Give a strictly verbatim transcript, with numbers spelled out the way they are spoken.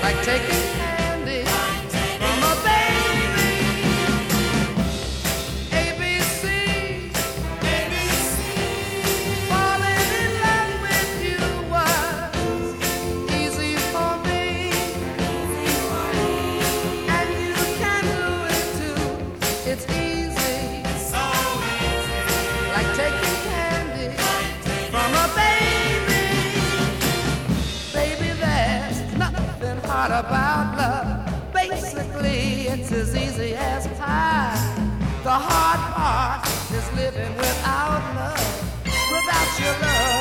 like taking candy from a baby. A B C, falling in love with you was easy for me, and you can do it too. It's easy, like taking candy from a baby. Baby, there's nothing hard about love. Basically, it's as easy as pie. The hard part is living without love. Without your love,